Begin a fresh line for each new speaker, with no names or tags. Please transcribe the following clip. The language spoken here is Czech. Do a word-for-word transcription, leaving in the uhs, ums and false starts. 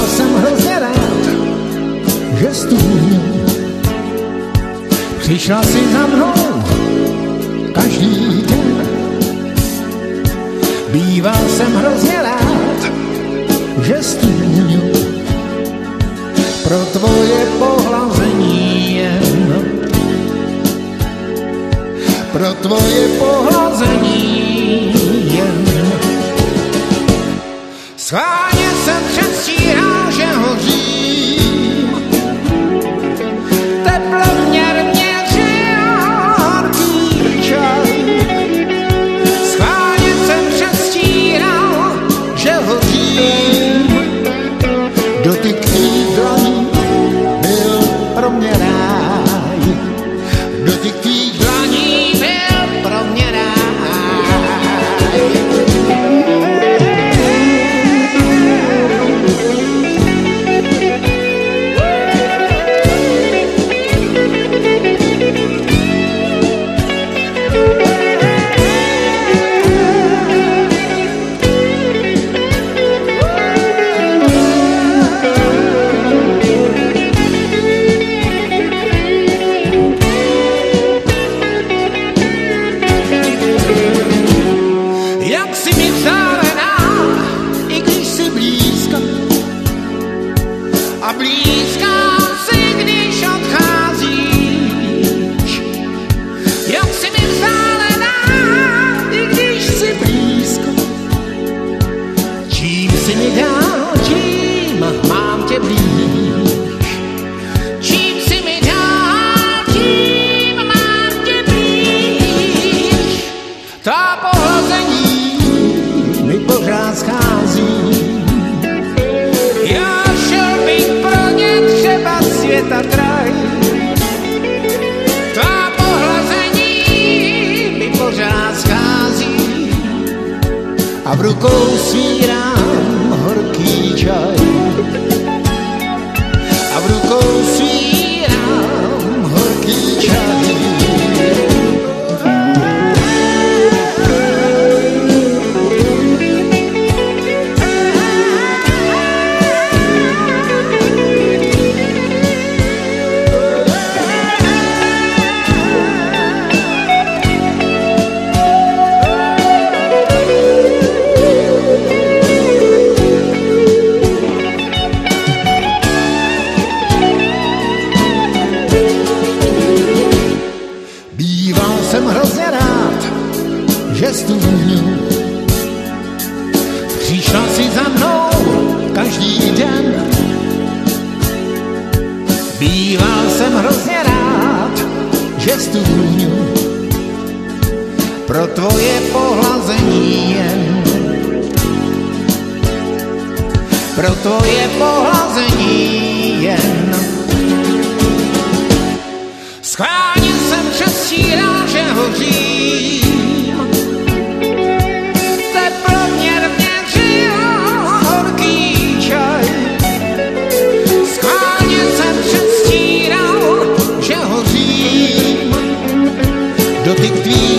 jsem hrozně rád, že jsi tu. Přišla si za mnou každý den. Býval jsem hrozně rád, že jsi tu. Pro tvoje pohlazení jen. Pro tvoje pohlazení jen. Schválně jsem předstíral, že hořím. Teploměr měřil horký čaj. Schválně jsem předstíral, že hořím. Dotyk tvých dlaní byl pro mě ráj. Dotyk tvých dlaní byl pro mě ráj. Jak si mi vzdálená, i když si blízko, a blízká si, když odcházíš. Jak si mi vzdálená, i když si blízko, čím si mi dál, tím mám tě blíž. Čím si mi dál, tím mám tě blíž. Ta pohlazení mi pořád schází. Já šel bych pro ně třeba světa kraj. Ta pohlazení mi pořád schází. A v rukou svírám horký čaj. A v rukou svírám horký čaj. Býval jsem hrozně rád, že jsi tu. Přišla si za mnou každý den. Býval jsem hrozně rád, že jsi tu. Pro tvoje pohlazení jen. Pro tvoje pohlazení jen. Schválně jsem předstíral, že hořím. Teploměr měřil horký čaj. Schválně jsem předstíral, že hořím. Dotyk tvých